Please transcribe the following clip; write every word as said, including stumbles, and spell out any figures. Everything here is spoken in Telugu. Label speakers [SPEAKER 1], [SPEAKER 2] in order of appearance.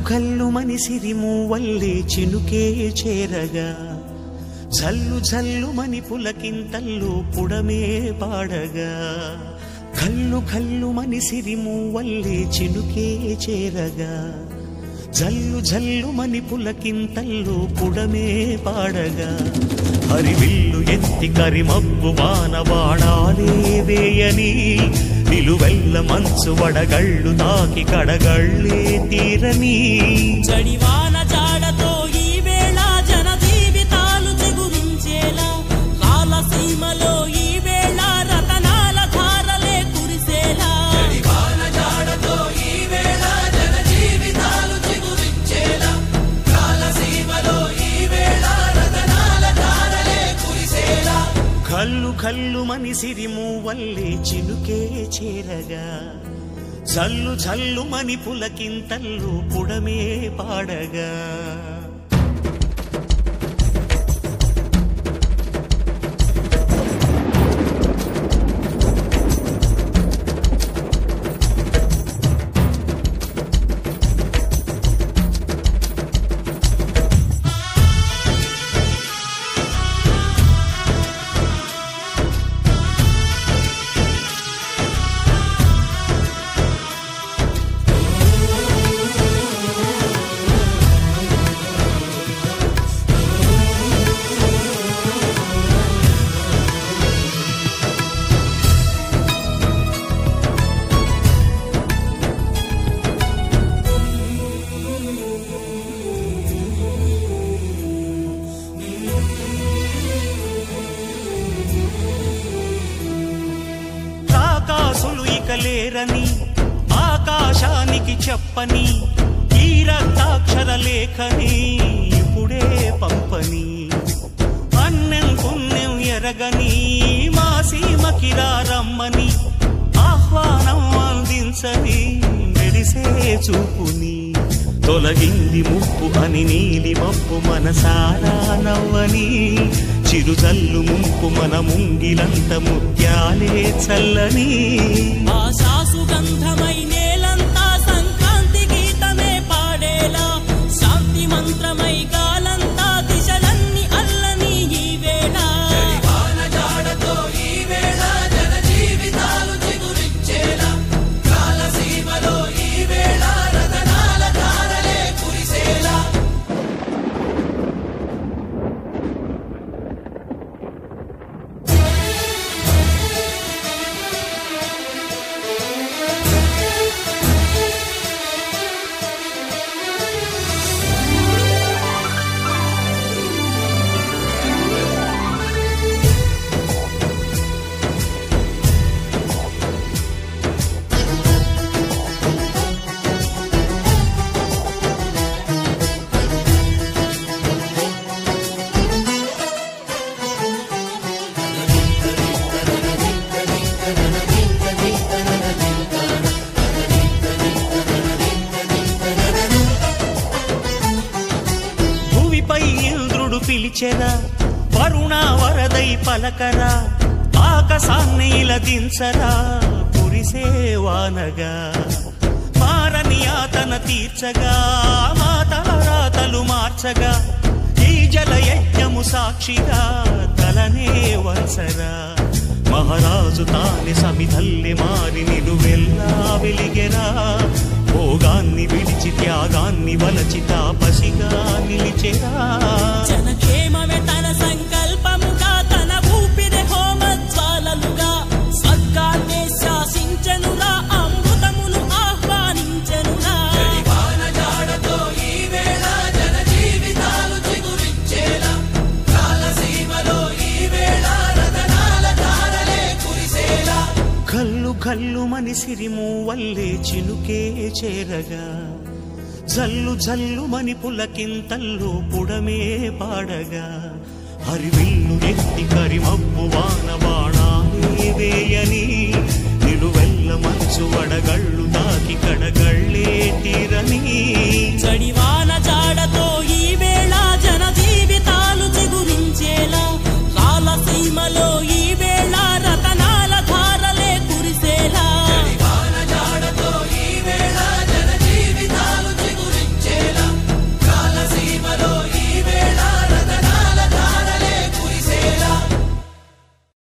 [SPEAKER 1] ఘల్లు మని సిరిమూవల్లే చినుకే చేరగా జల్లు జల్లు మని పులకింతల్లో పుడమే పాడగా ఘల్లు ఘల్లు మని సిరిమూవల్లే చినుకే చేరగా జల్లు జల్లు మని పులకింతల్లో పుడమే పాడగా హరివిల్లు ఎత్తి కరిమబ్బు వానవాడాలే వేయని నిలువెల్ల మంచు వడగళ్ళు తాకి కడగళ్ళే తీరని
[SPEAKER 2] జడివాన జాడతో ఈ వేళ జన జీవితాలు చిగురించేలా కాలసీమలో ఈ వేళ రతనాల ధారలే కురిసేలా
[SPEAKER 3] జడివాన జాడతో ఈ వేళ జన జీవితాలు చిగురించేలా కాలసీమలో ఈ వేళ రతనాల ధారలే కురిసేలా
[SPEAKER 1] కల్లు కల్లు మని సిరిమూవల్లే చినుకే చేరగా జల్లు జల్లు మని పులకింతల్లు పుడమే పాడగా లేరని ఆకాశానికి చెప్పని ఈ రక్తాక్షర లేఖని ఇప్పుడే పంపని అన్నం పుణ్యం ఎరగని మా సీమకిరా రమ్మని ఆహ్వానం అందించని మెరిసే చూపుని తొలగింది ముప్పు అని నీలి మప్పు మనసారా నవ్వని చిరుజల్లు ముంపు మన ముంగిలంత ముత్యాలే చల్లని
[SPEAKER 2] ఆశా సుగంధమై నేలంతా సంక్రాంతి గీతమే పాడేలా శాంతి మంత్రమై గాలంతా దిశలన్నీ అల్లని ఈ వేళ
[SPEAKER 3] జడివాన జాడతో ఈ వేళ జన జీవితాలు చిగురించేలా కాలసీమలో ఈ వేళ రతనాల ధారలే కురిసేలా
[SPEAKER 1] ఇంద్రుడు పిలిచెరా వరుణ వరదై పలకరా ఆకాశాన్ని ఇలదించరా కురిసే వానగా మారని ఆతన తీర్చగా మాతల రాతలు మార్చగా ఈ జల యజ్ఞము సాక్షిగా తలనే వంచరా మహారాజు తాని సమిధల్లి మారి నిలువెల్లా వెలిగెరా భోగాన్ని విడిచి త్యాగాన్ని వలచి తాపసిగా నిలిచెరా
[SPEAKER 2] జనక్షేమమే తన సంకల్పముగా తన ఊపిరి హోమజ్వాలలుగా స్వర్గాన్నే శాసించనురా అమృతమును ఆహ్వానించనురా
[SPEAKER 3] జడివాన జాడతో ఈ వేళ జన జీవితాలు చిగురించేలా కాలసీమలో ఈ వేళ రతనాల ధారలే కురిసేలా
[SPEAKER 1] కల్లు కల్లు మని సిరిమూవల్లే చినుకే చేరగా జల్లు జల్లు మని పులకింతల్లో పుడమే పాడగా హరివిల్లు ఎత్తి కరిమబ్బు వానవాడాలే వేయని నిలువెల్ల మంచు వడగళ్ళు తాకి కడగళ్ళే తీరని
[SPEAKER 2] జడివాన జా